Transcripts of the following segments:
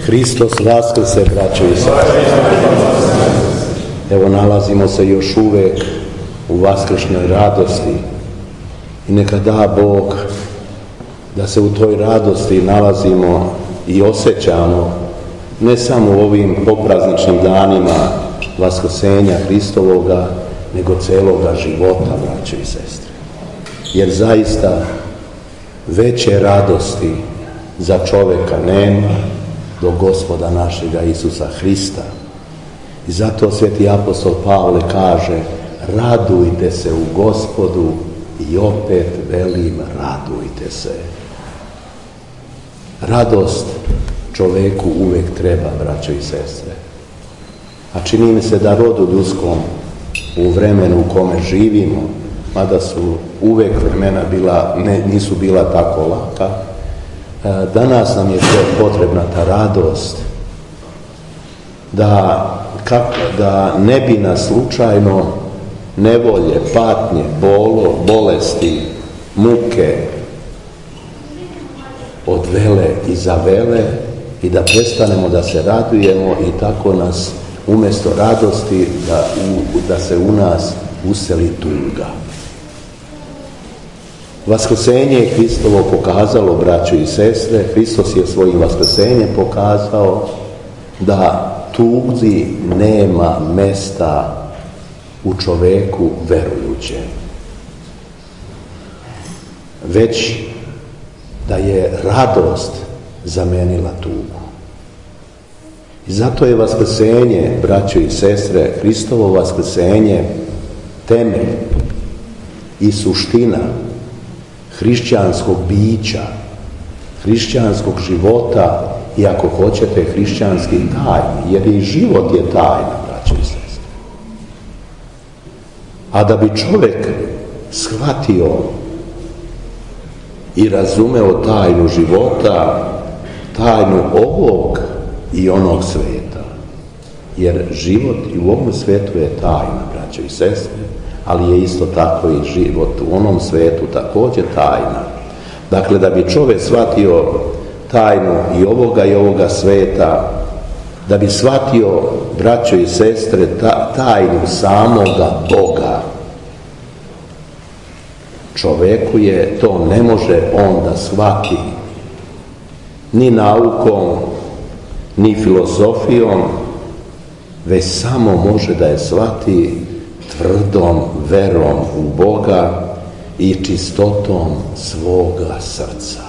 Hristos vaskrse, braćo i sestre. Evo, nalazimo se još uvek u vaskršnjoj radosti i neka da Bog da se u toj radosti nalazimo i osjećamo ne samo u ovim poprazničnim danima vaskrsenja Hristovoga, nego celoga života, braćo i sestre. Jer zaista veće radosti za čoveka nema do Gospoda našega Isusa Hrista. I zato sveti apostol Pavle kaže: radujte se u Gospodu, i opet velim, radujte se. Radost čoveku uvek treba, braćo i sestre. A čini mi se da rodu ljudskom u vremenu u kome živimo, mada su uvek vremena nisu bila tako laka, danas nam je potrebna ta radost, da ne bi nas slučajno nevolje, patnje, bolesti, muke odvele i zavele i da prestanemo da se radujemo i tako nas umjesto radosti da se u nas useli tuga. Vaskrsenje je Hristovo pokazalo, braćo i sestre, Hristos je svojim vaskrsenjem pokazao da tuzi nema mesta u čoveku verujućem, već da je radost zamenila tugu. I zato je vaskrsenje, braćo i sestre, Hristovo vaskrsenje temelj i suština hrišćanskog bića, hrišćanskog života i ako hoćete hrišćanski tajni, jer i život je tajna, braćo i sestre. A da bi čovjek shvatio i razumeo tajnu života, tajnu ovog i onog sveta, jer život i u ovom svetu je tajna, braćo i sestre, ali je isto tako i život u onom svetu također tajna. Dakle, da bi čovjek shvatio tajnu i ovoga sveta, da bi shvatio, braćo i sestre, tajnu samoga Boga, čovjeku je to ne može on da shvati ni naukom, ni filozofijom, već samo može da je shvati tvrdom verom u Boga i čistotom svoga srca.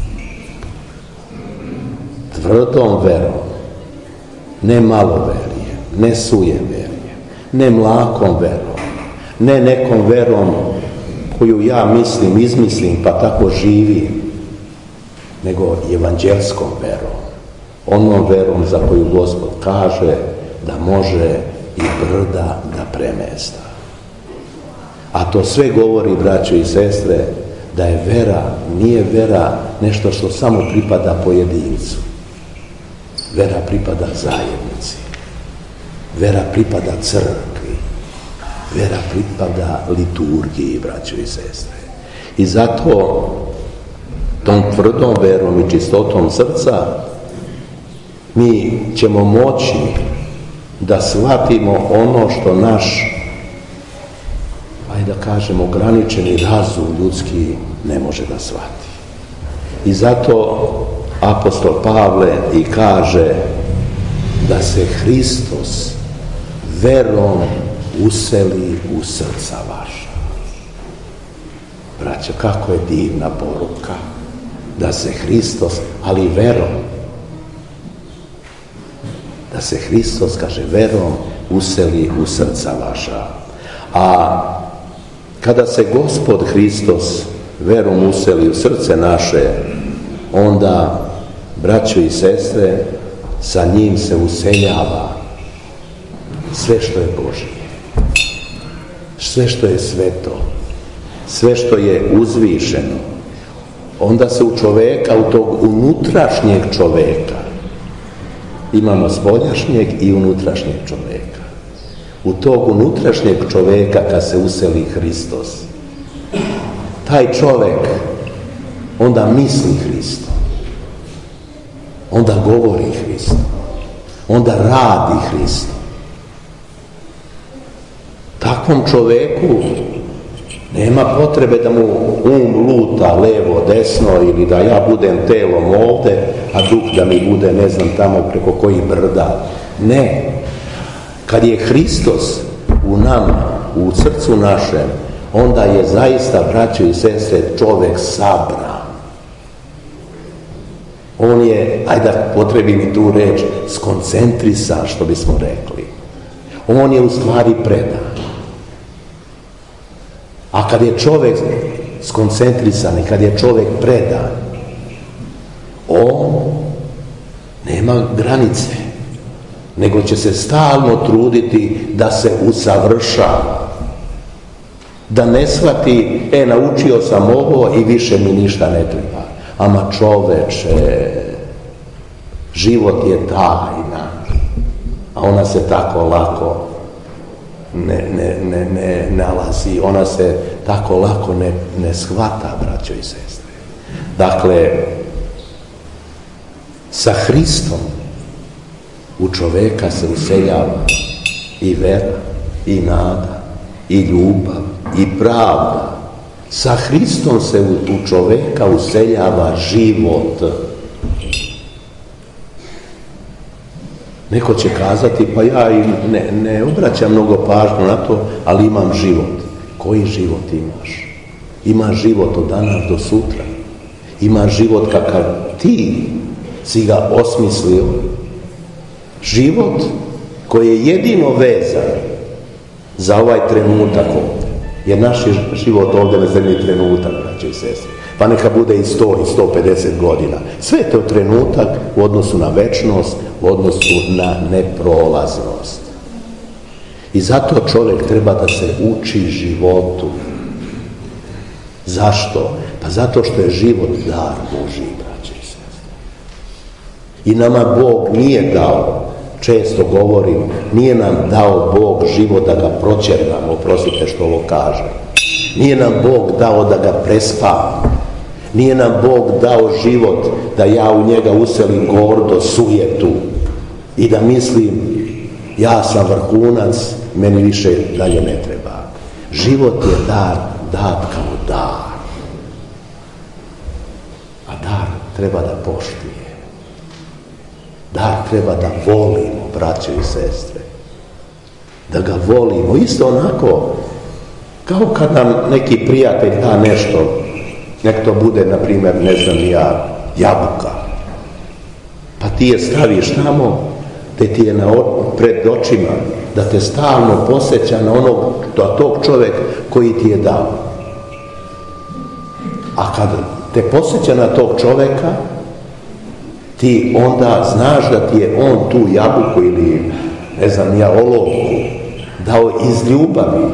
Tvrdom verom, ne maloverjem, ne sujeverjem, ne mlakom verom, ne nekom verom koju ja izmislim pa tako živim, nego evanđelskom verom, onom verom za koju Gospod kaže da može i brda da premesta. A to sve govori, braćo i sestre, da je vera, nije vera nešto što samo pripada pojedincu. Vera pripada zajednici. Vera pripada crkvi. Vera pripada liturgiji, braćo i sestre. I zato tom tvrdom verom i čistotom srca mi ćemo moći da shvatimo ono što naš, da kažemo, ograničeni razum ljudski ne može da shvati. I zato apostol Pavle i kaže da se Hristos verom useli u srca vaša. Braćo, kako je divna poruka, da se Hristos, ali verom, da se Hristos, kaže, verom useli u srca vaša. A kada se Gospod Hristos verom useli u srce naše, onda, braćo i sestre, sa njim se useljava sve što je Božije, sve što je sveto, sve što je uzvišeno. Onda se u čoveka, u tog unutrašnjeg čoveka, imamo spoljašnjeg i unutrašnjeg čoveka. U tog unutrašnjeg čoveka kad se useli Hristos, taj čovek onda misli Hristom. onda govori Hristo, onda radi Hristo. Takvom čoveku nema potrebe da mu luta levo, desno ili da ja budem telom ovde, a duh da mi bude ne znam tamo preko kojih brda. Ne. Kad je Hristos u nama, u srcu našem, onda je zaista, braćo i sestre, čovek sabran. On je, ajde da potrebim i tu reč, skoncentrisan, što bismo rekli. On je u stvari predan. A kad je čovjek skoncentrisan i kad je čovjek predan, on nema granice, nego će se stalno truditi da se usavršava. Da ne shvati, naučio sam ovo i više mi ništa ne treba. Ama čoveče, život je tajna, a ona se tako lako ne nalazi, ona se tako lako ne shvata, braćo i sestre. Dakle, sa Hristom u čoveka se useljava i vera, i nada, i ljubav, i pravda. Sa Hristom se u čoveka useljava život. Neko će kazati, pa ja ne obraćam mnogo pažnju na to, ali imam život. Koji život imaš? Imaš život od danas do sutra. Imaš život kakav ti si ga osmislio. Život koji je jedino vezan za ovaj trenutak ovdje. Jer naš je život ovdje na zemlji trenutak, braćo i sestre. Pa neka bude i 100 i 150 godina. Sve je to trenutak u odnosu na večnost, u odnosu na neprolaznost. I zato čovjek treba da se uči životu. Zašto? Pa zato što je život dar Božji, braćo i sestre. I nama Bog nije dao, često govorim, nije nam dao Bog život da ga proćergamo, oprostite što ovo kažem. Nije nam Bog dao da ga prespavamo. Nije nam Bog dao život da ja u njega uselim gordo, sujetu i da mislim ja sam vrhunac, meni više dalje ne treba. Život je dat kao dar. A dar treba da poštuje. Dar treba da volimo, braćo i sestre. Da ga volimo. Isto onako, kao kad nam neki prijatelj da nešto, nek to bude, na primjer, ne znam ja, jabuka. Pa ti je staviš tamo, te ti je pred očima, da te stalno posjeća na tog čovjeka koji ti je dao. A kad te posjeća na tog čovjeka, ti onda znaš da ti je on tu jabuku ili, ne znam ja, olovku dao iz ljubavi.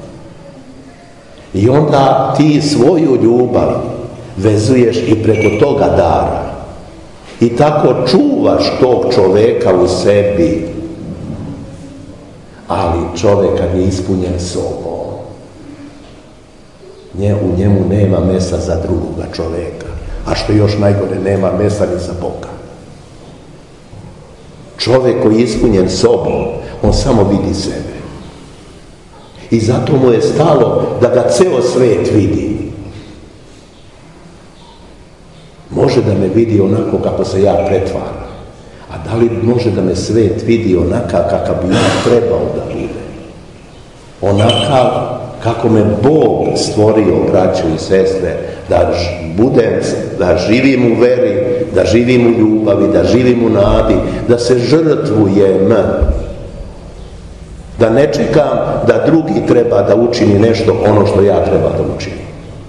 I onda ti svoju ljubav vezuješ i preko toga dara. I tako čuvaš tog čoveka u sebi. Ali čovjek kad je ispunjen sobom, u njemu nema mesa za drugoga čovjeka. A što još najgore, nema mesa ni za Boga. Čovjek koji je ispunjen sobom, on samo vidi sebe. I zato mu je stalo da ga ceo svet vidi. Može da me vidi onako kako se ja pretvaram. A da li može da me svet vidi onakav kakav bi ja trebao da bude? Onakav kako me Bog stvorio, braćo i sestre, da živim u veri, da živim u ljubavi, da živim u nadi, da se žrtvujem. Da ne čekam da drugi treba da učini nešto ono što ja treba da učinim.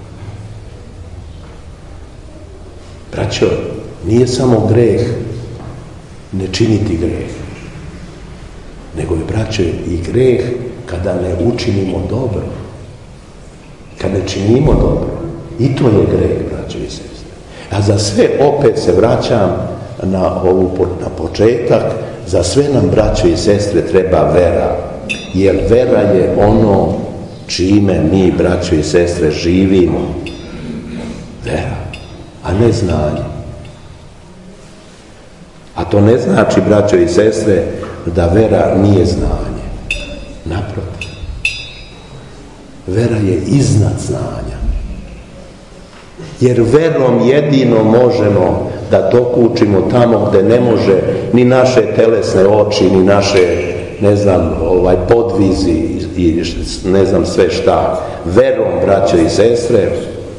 Braćo, nije samo greh ne činiti greh, nego je, braćo, i greh kada ne učinimo dobro. Kad ne činimo dobro, i to je greh, braćo i sestre. A za sve opet se vraćam na početak, za sve nam, braćo i sestre, treba vera. Jer vera je ono čime mi, braćo i sestre, živimo. Vera, a ne znanje. A to ne znači, braćo i sestre, da vera nije znanje. Naprotiv. Vera je iznad znanja. Jer verom jedino možemo da dokučimo tamo gde ne može ni naše telesne oči, ni naše, podvizi i ne znam sve šta. Verom, braćo i sestre,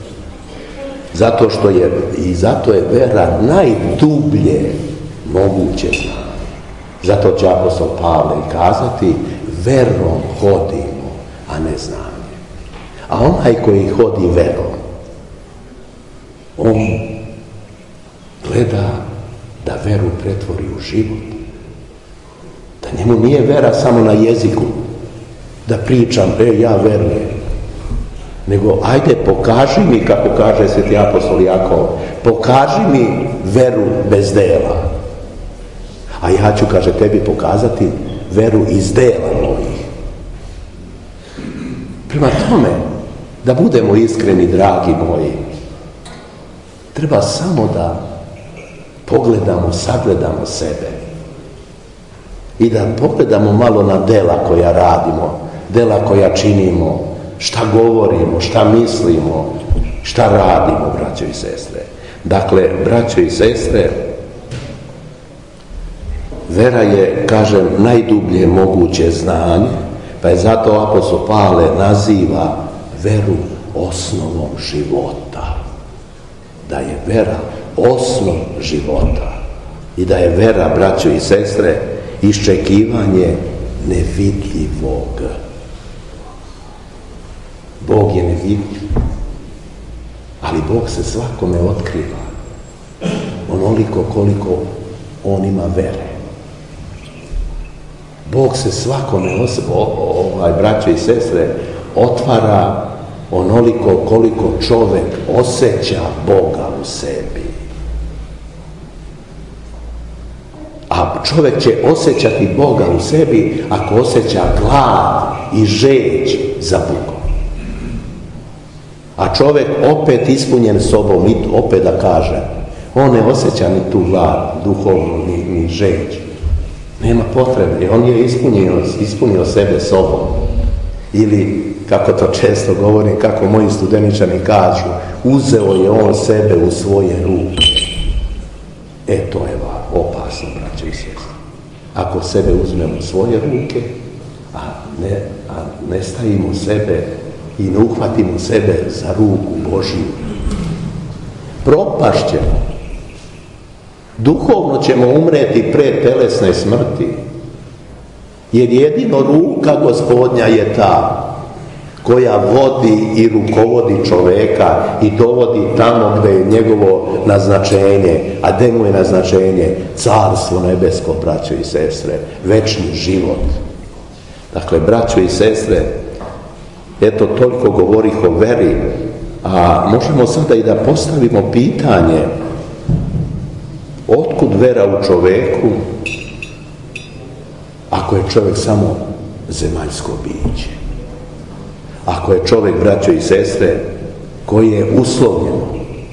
zato je vera najdublje moguće znanje. Zato će apostol Pavle kazati, verom hodimo, a ne znanje. A onaj koji hodi verom, on gleda da veru pretvori u život. Da njemu nije vera samo na jeziku, da pričam, ja verujem. Nego, ajde, pokaži mi, kako kaže sveti apostol Jakov, pokaži mi veru bez dela. A ja ću, kaže, tebi pokazati veru iz dela mojih. Prema tome, da budemo iskreni, dragi moji, treba samo da pogledamo, sagledamo sebe i da pogledamo malo na dela koja radimo, dela koja činimo, šta govorimo, šta mislimo, šta radimo, braćo i sestre. Dakle, braćo i sestre, vera je, kažem, najdublje moguće znanje, pa je zato apostol Pavle naziva veru osnovom života. Da je vera osnov života i da je vera, braćo i sestre, iščekivanje nevidljivog. Bog je nevidljiv, ali Bog se svakome otkriva onoliko koliko on ima vere. Bog se svakome, braćo i sestre, otvara onoliko koliko čovjek osjeća Boga u sebi. A čovjek će osjećati Boga u sebi ako osjeća glad i žeđ za Bogom. A čovjek opet ispunjen sobom, i opet da kaže, on ne osjeća ni tu glad, duhovno, ni žeđ. Nema potrebe, on je ispunio sebe sobom. Ili, kako to često govorim, kako moji studeničani kažu, uzeo je on sebe u svoje ruke. To je opasno, braćo i sestre. Ako sebe uzmemo u svoje ruke, a ne stavimo sebe i ne uhvatimo sebe za ruku Božiju, propašćemo. Duhovno ćemo umreti pre telesne smrti, jer jedino ruka Gospodnja je ta koja vodi i rukovodi čoveka i dovodi tamo gdje je njegovo naznačenje. A gdje mu je naznačenje? Carstvo nebesko, braćo i sestre, večni život. Dakle, braćo i sestre, eto, toliko govorih o veri, a možemo sada i da postavimo pitanje, otkud vera u čoveku ako je čovjek samo zemaljsko biće? Ako je čovjek, braćo i sestre, koji je uslovljeno,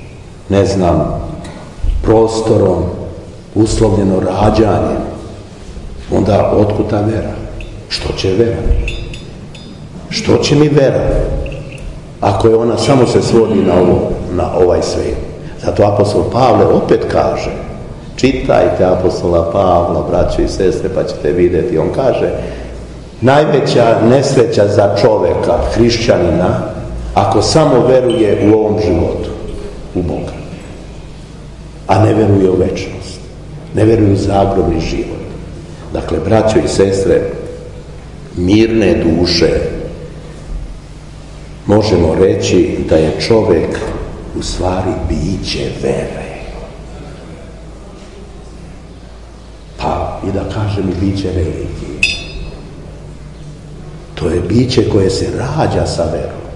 prostorom, uslovljeno rađanjem, onda otkud ta vera? Što će vera? Što će mi vera? Ako je ona samo se svodi na ovaj svijet. Zato apostol Pavle opet kaže, čitajte apostola Pavla, braćo i sestre, pa ćete vidjeti. On kaže, najveća nesreća za čovjeka, hrišćanina, ako samo veruje u ovom životu, u Boga, a ne veruje u večnost, ne veruje u zagrobni život. Dakle, braćo i sestre, mirne duše, možemo reći da je čovjek u stvari biće vere. Pa i da kažem i biće religije. To je biće koje se rađa sa verom.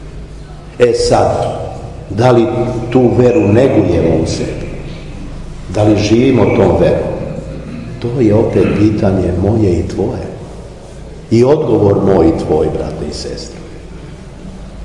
Sad, da li tu veru negujemo u sebi? Da li živimo tom verom? To je opet pitanje moje i tvoje. I odgovor moj i tvoj, brate i sestre.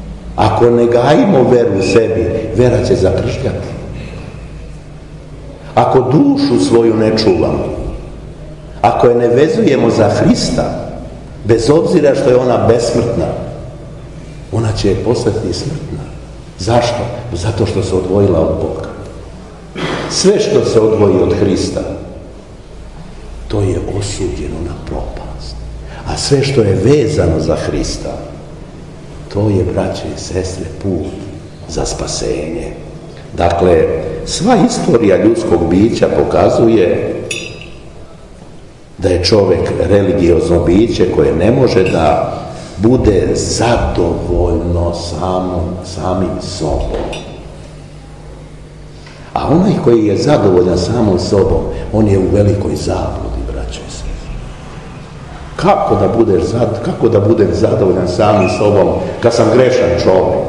Ako ne gajimo veru u sebi, vera će zakržljati. ako dušu svoju ne čuvamo, ako je ne vezujemo za Hrista, bez obzira što je ona besmrtna, ona će postati smrtna. Zašto? Zato što se odvojila od Boga. Sve što se odvoji od Hrista, to je osuđeno na propast. A sve što je vezano za Hrista, to je, braće i sestre, put za spasenje. Dakle, sva istorija ljudskog bića pokazuje da je čovjek religiozno biće koje ne može da bude zadovoljno samim sobom. A onaj koji je zadovoljan samom sobom, on je u velikoj zabludi, braće i sestre. Kako da budem zadovoljan samim sobom kad sam grešan čovjek?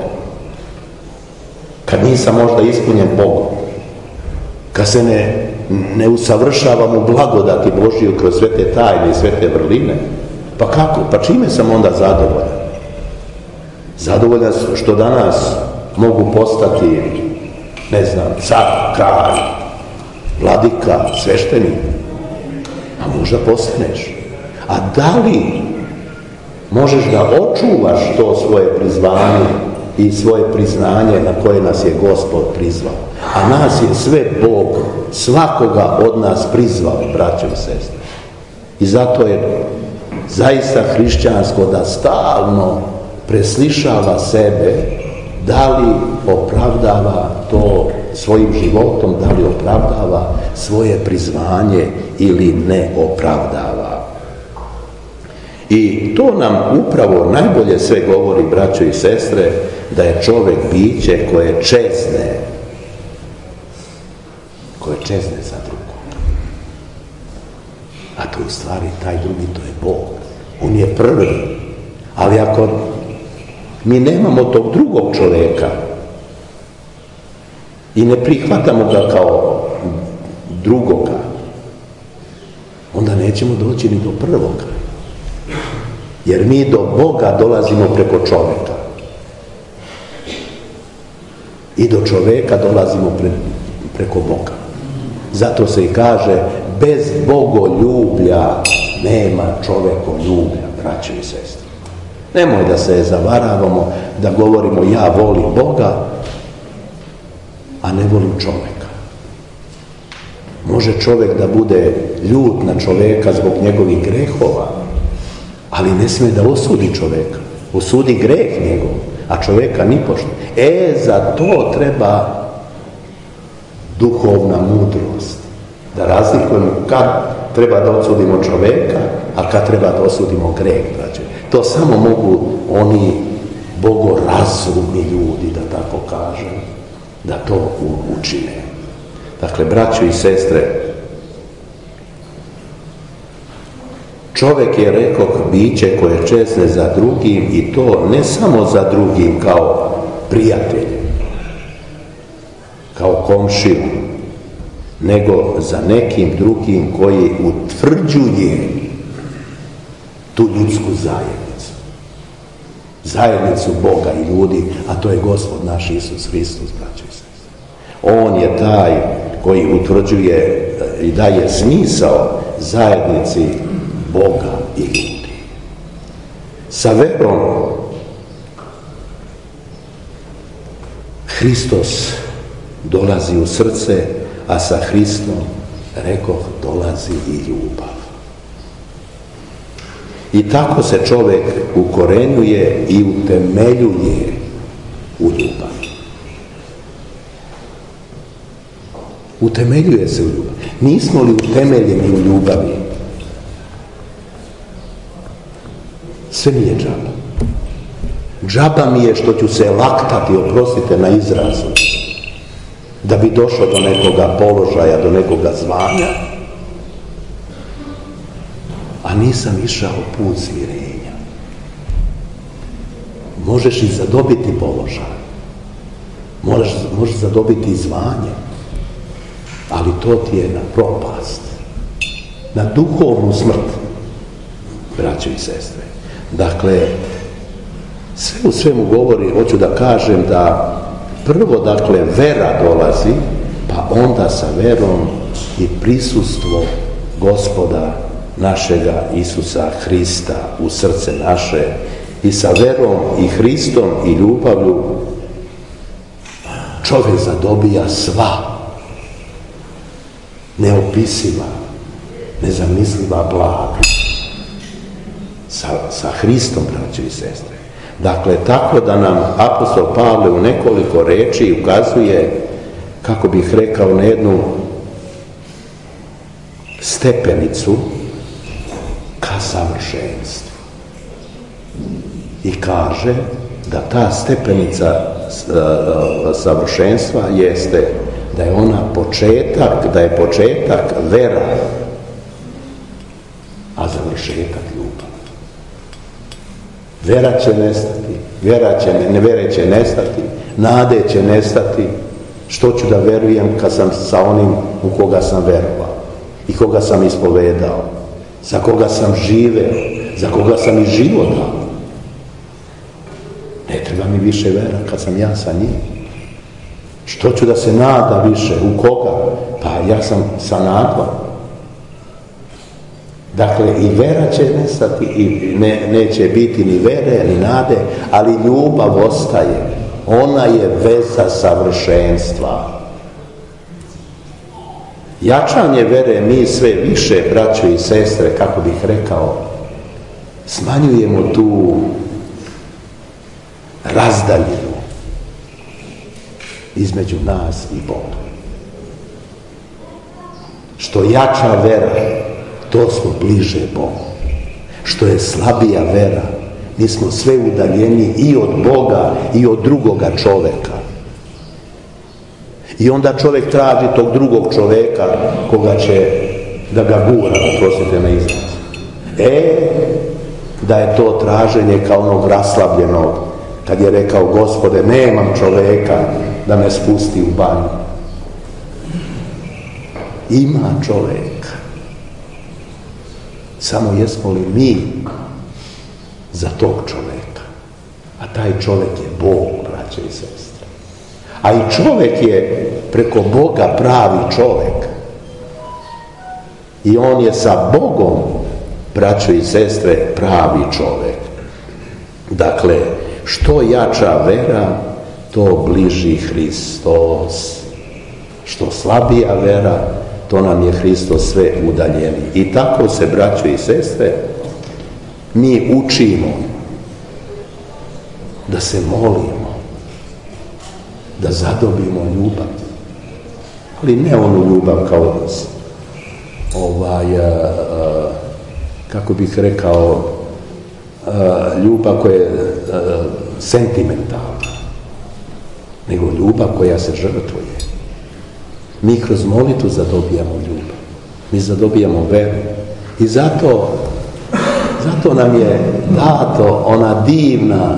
Kad nisam možda ispunjen Bogom? Kad se ne usavršavam u blagodati Božiju kroz sve te tajne i sve te vrline? Pa kako? Pa čime sam onda zadovoljan? Zadovoljan što danas mogu postati, ne znam, car, kralj, vladika, sveštenik. A možda postaneš. A da li možeš da očuvaš to svoje prizvanje i svoje priznanje na koje nas je Gospod prizvao? A nas je sve Bog, svakoga od nas prizvao, braćo i sestre. I zato je zaista hrišćansko da stalno preslišava sebe, da li opravdava to svojim životom, da li opravdava svoje prizvanje ili ne opravdava. I to nam upravo najbolje sve govori, braćo i sestre, da je čovjek biće koje čezne za drugog. A to u stvari taj drugi, to je Bog. On je prvi. Ali ako mi nemamo tog drugog čovjeka i ne prihvatamo ga kao drugoga, onda nećemo doći ni do prvoga. Jer mi do Boga dolazimo preko čovjeka. I do čovjeka dolazimo preko Boga. Zato se i kaže, bez bogoljublja nema čovjekoljublja, braće i sestre. Nemoj da se zavaravamo, da govorimo ja volim Boga, a ne volim čovjeka. Može čovjek da bude ljut na čovjeka zbog njegovih grehova, ali ne smije da osudi čovjeka. Osudi greh njegov, a čovjeka nipošto. Za to treba duhovna mudrost. Da razlikujemo kad treba da osudimo čovjeka, a kad treba da osudimo greh, braće. To samo mogu oni bogorazumni ljudi, da tako kažem, da to učine. Dakle, braćo i sestre, čovjek je, rekoh, biće koje čezne za drugim, i to ne samo za drugim kao prijatelj, kao komšiju, nego za nekim drugim koji utvrđuje tu ljudsku zajednicu Boga i ljudi, a to je Gospod naš Isus Hristos, braćo i sestre. On je taj koji utvrđuje i daje smisao zajednici Boga i ljudi. Sa verom Hristos dolazi u srce, a sa Hristom, rekoh, dolazi i ljubav. I tako se čovjek ukorenjuje i utemeljuje u ljubav. Utemeljuje se u ljubav. Nismo li utemeljeni u ljubavi? Sve mi je džaba. Džaba mi je što ću se laktati, oprostite na izrazu, da bi došao do nekoga položaja, do nekoga zvanja, a nisam išao put smirenja. Možeš i zadobiti položaj, možeš zadobiti i zvanje, ali to ti je na propast, na duhovnu smrt, braćo i sestre. Dakle, sve u svemu govori, hoću da kažem da prvo, dakle, vera dolazi, pa onda sa verom i prisustvo Gospoda našega Isusa Hrista u srce naše i sa verom i Hristom i ljubavlju čovjek zadobija sva neopisiva, nezamisliva blaga sa Hristom, braćo i sestre. Dakle, tako da nam apostol Pavle u nekoliko reči ukazuje, kako bih rekao, na jednu stepenicu ka savršenstvu. I kaže da ta stepenica savršenstva jeste da je ona početak, da je početak vera, a završetak ljubav. Vera će nestati, vere će nestati, nade će nestati. Što ću da verujem kad sam sa onim u koga sam verovao i koga sam ispovedao, za koga sam živeo, za koga sam i život dao. Ne treba mi više vera kad sam ja sa njim. Što ću da se nada više? U koga? Pa ja sam sa nadom. Dakle, i vera će nestati i neće biti ni vere, ni nade, ali ljubav ostaje. Ona je veza savršenstva. Jačanje vere mi sve više, braćo i sestre, kako bih rekao, smanjujemo tu razdaljinu između nas i Boga. Što jača vera, to smo bliže Bogu. Što je slabija vera, mi smo sve udaljeni i od Boga i od drugoga čoveka. I onda čovjek traži tog drugog čoveka koga će da ga gura, prosite na izraz. Da je to traženje kao onog raslabljenog, kad je rekao: Gospode, nemam čoveka da me spusti u banju. Ima čoveka. Samo jesmo li mi za tog čoveka? A taj čovek je Bog, braće i sestre. A i čovek je preko Boga pravi čovek. I on je sa Bogom, braćo i sestre, pravi čovek. Dakle, što jača vera, to bliži Hristos. Što slabija vera, to nam je Hristos sve udaljeni. I tako se, braćo i sestre, mi učimo da se molimo, da zadobimo ljubav. Ali ne onu ljubav kao kako bih rekao, ljubav koja je sentimentalna, nego ljubav koja se žrtvuje. Mi kroz molitvu zadobijamo ljubav, mi zadobijamo veru. I zato nam je dato ona divna,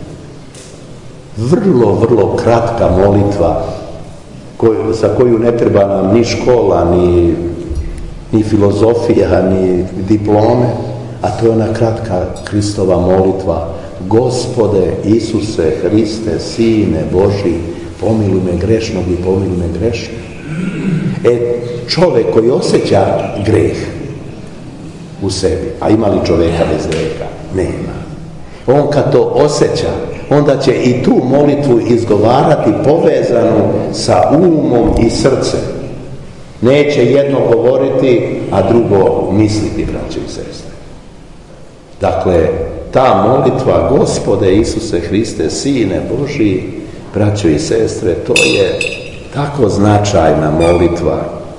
vrlo kratka molitva za koju ne treba nam ni škola, ni filozofija, ni diplome, a to je ona kratka Hristova molitva: Gospode Isuse Hriste, Sine Božji, pomiluj me grešnog i pomiluj me grešnog. Čovjek koji osjeća greh u sebi, a ima li čovjeka bez greha? Nema. On kad to osjeća, onda će i tu molitvu izgovarati povezanu sa umom i srcem. Neće jedno govoriti, a drugo misliti, braće i sestre. Dakle, ta molitva: Gospode Isuse Hriste, Sine Božji, braćo i sestre, to je tako značajna molitva.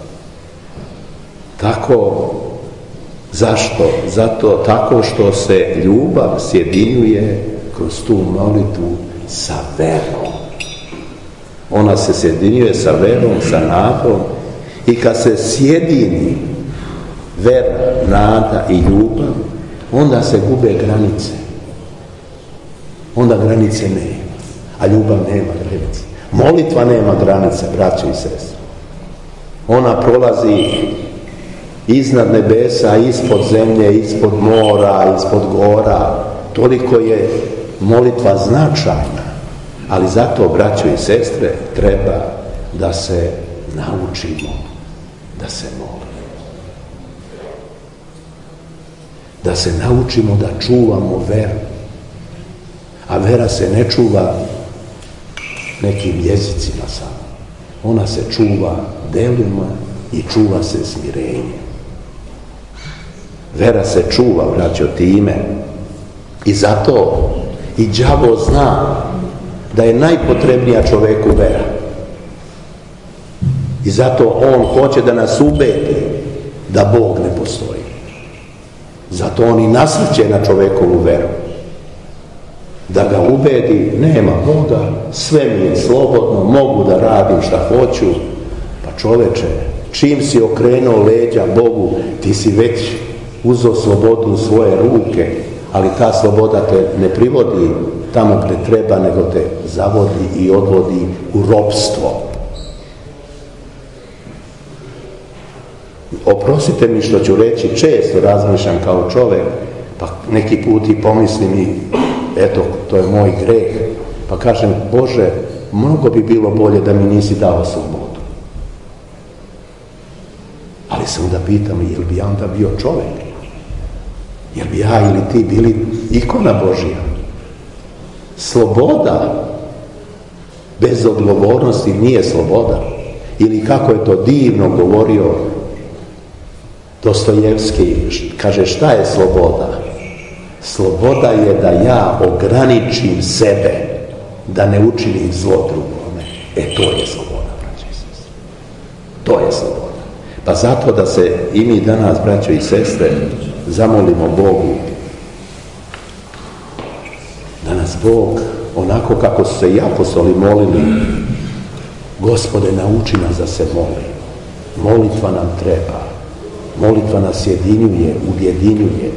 Tako, zašto? Zato tako što se ljubav sjedinjuje kroz tu molitvu sa verom. Ona se sjedinjuje sa verom, sa nadom, i kad se sjedini vera, nada i ljubav, onda se gube granice. Onda granice nema, a ljubav nema granice. Molitva nema granice, braćo i sestre. Ona prolazi iznad nebesa, ispod zemlje, ispod mora, ispod gora. Toliko je molitva značajna. Ali zato, braćo i sestre, treba da se naučimo da se molimo. Da se naučimo da čuvamo veru. A vera se ne čuva nekim jezicima samo. Ona se čuva delima i čuva se smirenjem. Vera se čuva, braćo, time. I zato i đavo zna da je najpotrebnija čoveku vera. I zato on hoće da nas ubedi da Bog ne postoji. Zato on i nasrće na čovekovu veru. Da ga ubedi, nema Boga, sve mi je slobodno, mogu da radim šta hoću. Pa čoveče, čim si okrenuo leđa Bogu, ti si već uzeo slobodu u svoje ruke, ali ta sloboda te ne privodi tamo gdje treba, nego te zavodi i odvodi u ropstvo. Oprostite mi što ću reći, često razmišljam kao čovjek, pa neki put i pomislim i eto, to je moj greh, pa kažem, Bože, mnogo bi bilo bolje da mi nisi dao slobodu. Ali se onda pitam, jel bi ja onda bio čovjek? Jel bi ja ili ti bili ikona Božja? Sloboda bez odgovornosti nije sloboda. Ili kako je to divno govorio Dostojevski, kaže, šta je sloboda? Sloboda je da ja ograničim sebe, da ne učinim zlo drugome. To je sloboda, braćo i sestre. To je sloboda. Pa zato da se i mi danas, braćo i sestre, zamolimo Bogu da nas Bog, onako kako su se i apostoli molili, Gospode, nauči nas da se moli. Molitva nam treba. Molitva nas jedinjuje, ujedinjuje.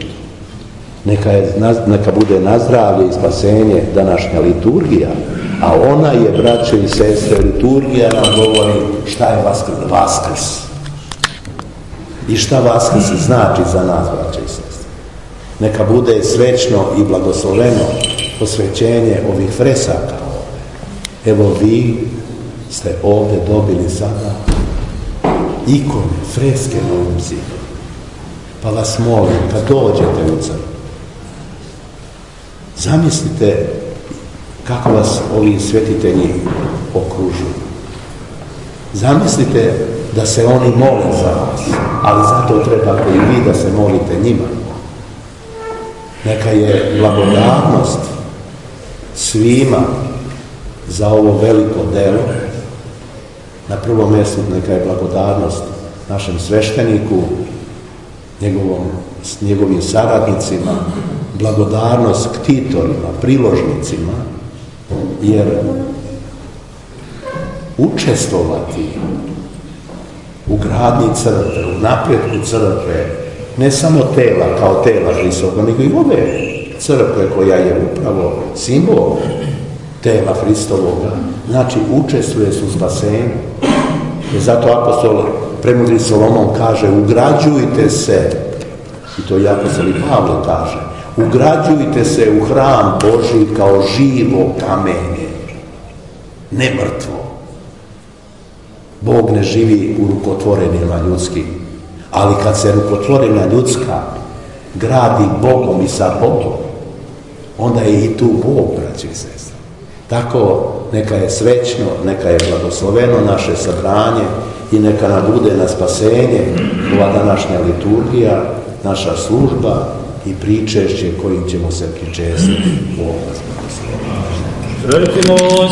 Neka bude nazdravlje i spasenje današnja liturgija, a ona je, braćo i sestre, liturgija nam govori šta je Vaskrs. I šta Vaskrs znači za nas, braćo i sestre. Neka bude srećno i blagosloveno posvećenje ovih fresaka. Evo vi ste ovdje dobili sada ikone, freske na ovom zidu. Pa vas molim, kad dođete u crkvu, zamislite kako vas ovi svetitelji okružuju. Zamislite da se oni mole za vas, ali zato treba i vi da se molite njima. Neka je blagodarnost svima za ovo veliko delo. Na prvom mjestu neka je blagodarnost našem svešteniku, njegovim saradnicima, blagodarnost ktitorima, priložnicima, jer učestvovati u gradnji crkve, u napretku crkve, ne samo tela kao tela Hristovog, nego i ove crkve koja je upravo simbol tela Hristovoga, znači učestvuje se u spasenju. I zato apostol premudri Solomon kaže, ugrađujte se, i to i apostol i Pavle kaže, ugrađujte se u hram Božji kao živo kamenje, ne mrtvo. Bog ne živi u rukotvorenima ljudskim, ali kad se rukotvorena ljudska gradi Bogom i sa Bogom, onda je i tu Bog, braći i sestre. Tako neka je srećno, neka je blagosloveno naše sabranje i neka nam bude na spasenje ova današnja liturgija, naša služba i pričešće kojim ćemo se pričestiti u ovom blagoslovenju.